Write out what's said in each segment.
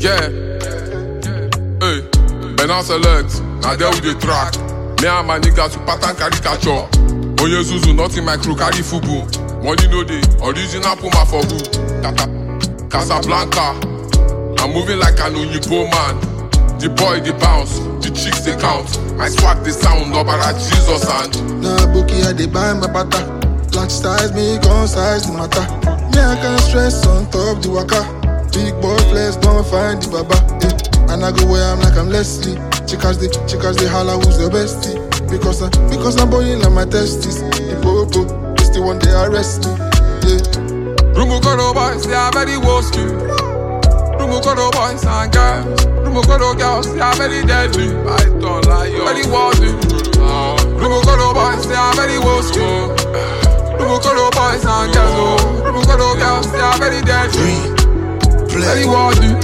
Yeah. Hey, Benin Select. Now there we the track. Me and my niggas we pattern caricature. Oye Zuzu, nothing my crew carry fubu. Money no day, original Puma for who? Casablanca. I'm moving like an Oyibo man. The boy they bounce, the chicks they count. My swag they sound, no bara Jesus and. Nah, Bookie, I dey buy my pata. Large size, me gon' size the matter. Me, I can't stress on top the waka. Big boy flex, don't find the baba. And I go where I'm like I'm Leslie. Chicas they holla who's the bestie. Because I'm boiling on my testes. The popo, it's the one they arrest me. Yeah. Rumukoro boys, they are very woski. Rumukoro boys and girls. Rumukoro girls, they are very deadly. I don't lie, you're very worthy. Rumukoro boys, they are very woski. Rumukoro boys and girls. Rumukoro girls, they are very deadly. Very worthy.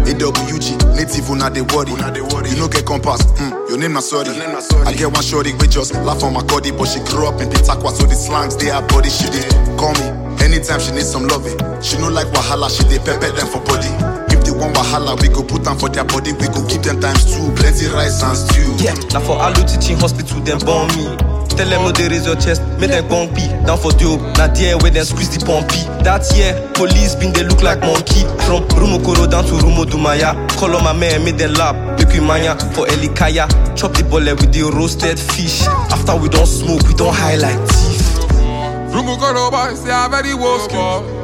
AWG, native una dey worry. You no get compass, your name na sorry. I get one shorty we just laugh on my body, but she grew up in Pitakwa, so the slangs they her body. She dey call me anytime she need some loving. She no like wahala, she dey pepper them for body. If they want wahala, we go put them for their body. We go give them times two, plenty rice and stew. Yeah, now for Alu teaching hospital, them born me. Tell them no they raise your chest, make them bumpy. Down for dope, now there where them squeeze the pumpy. That year, police been they look like monkey. From Rumokoro down to Rumo Dumaya. Call on my man, make them lap. Make you mania for Elikaya. Chop the bullet with the roasted fish. After we don't smoke, we don't highlight teeth. Rumokoro boys, they are very woski.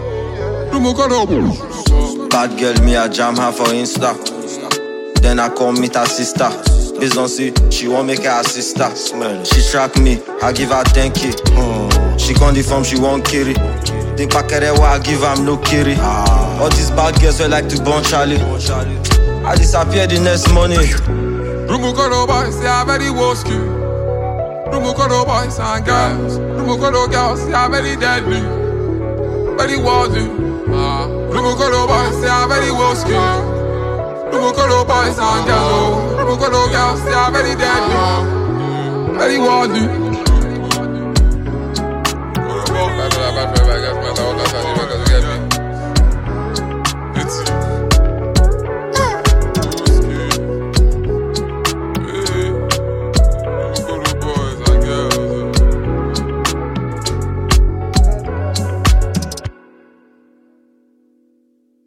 Rumokoro boys. Bad girl, me I jam her for Insta. Then I come meet her sister. Based on see, she won't make her sister. She track me, I give her 10K. She gone the form, she won't carry. Think pakere wa I give her no carry. All these bad girls will like to burn Charlie. I disappear the next morning. Rumukoro boys, they are very woski. Rumukoro boys and girls. Rumukoro girls, they are very deadly. Very worthy. Rumukoro boys, they are very woski. Rumukoro boys and girls. Rumukoro girls, they are very deadly. Very worthy.